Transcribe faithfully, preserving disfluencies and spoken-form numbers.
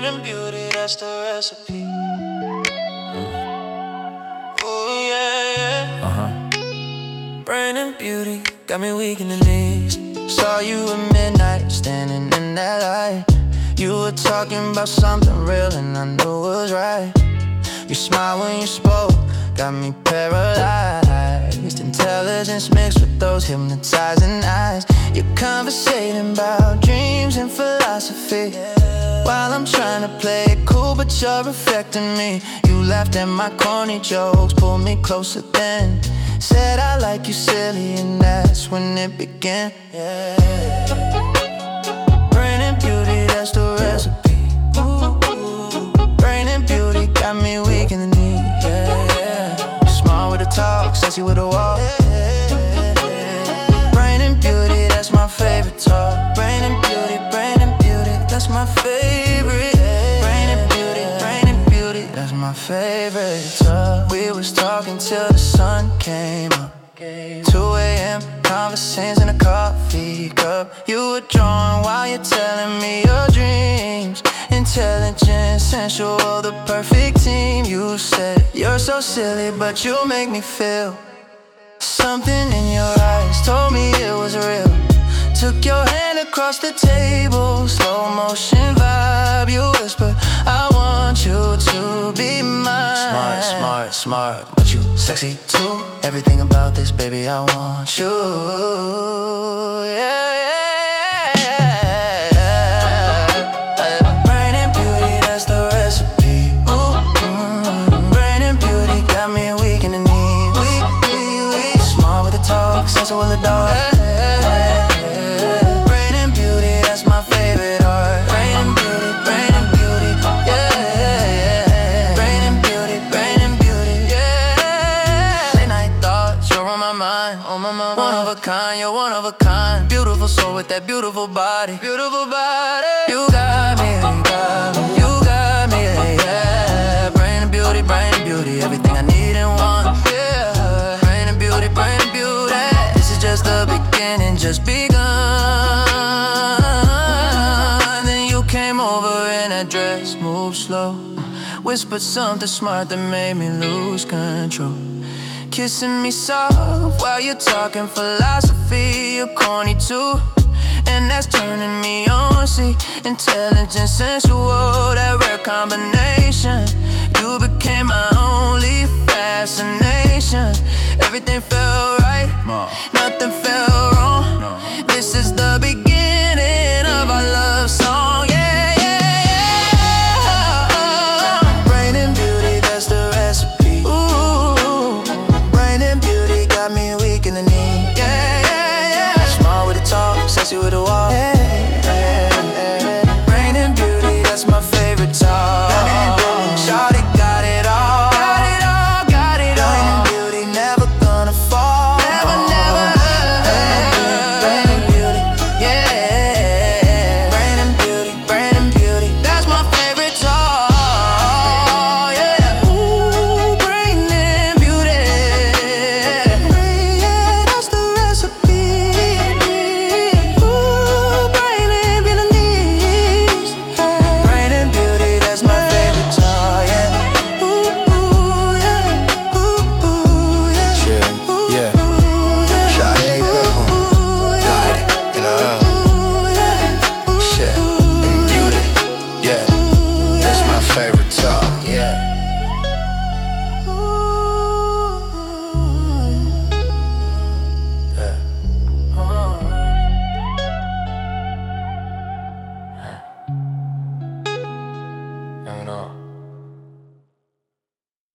brain and beauty, that's the recipe. Ooh, yeah, yeah. Uh-huh. Brain and beauty, got me weak in the knees. Saw you at midnight, standing in that light. You were talking about something real and I knew it was right. You smiled when you spoke, got me paralyzed. Intelligence mixed with those hypnotizing eyes. You're conversating about dreams and philosophy, while I'm trying to play it cool, but you're affecting me. You laughed at my corny jokes, pulled me closer then, said I like you silly, and that's when it began. Yeah. Brain and beauty, that's the recipe. Ooh, ooh. Brain and beauty got me weak in the knee. Yeah, yeah. Smart with the talk, sexy with the walk. Brain and beauty, that's my favorite talk. Brain and beauty, brain and beauty, that's my favorite. Brain and beauty, brain and beauty, that's my favorite talk. We was talking till the sun came up. two A M, conversations in a coffee cup. You were drawing while you're telling me your dreams. Intelligent, sensual, the perfect team. You said, you're so silly, but you make me feel. Something in your eyes told me it was real. Took your hand across the table, slow motion vibe. You whispered, I want you to be mine. Smart, smart, smart, but you sexy too. Everything about this, baby, I want you. Yeah, yeah, yeah. Brain and beauty, that's the recipe. Ooh, mm. Brain and beauty got me weak in the knees. Weak, weak, weak. Smart with the talk, sensible with the dog. Brain and beauty, that's my favorite art. Brain and beauty, brain and beauty, yeah. Brain and beauty, brain and beauty, yeah. Late night thoughts, you're on my mind, on my mind. One of a kind, you're one of a kind. Beautiful soul with that beautiful body, beautiful body. You got me, you got me, you got me, yeah. Brain and beauty, brain and beauty, everything I need and want, yeah. Brain and beauty, brain and beauty, this is just the beginning, just begun. Then you came over in that dress, moved slow, whispered something smart that made me lose control. Kissing me soft while you're talking philosophy. You're corny too, and that's turning me on. See, intelligent, sensual, that rare combination. You became my only fascination. Everything felt right, nothing felt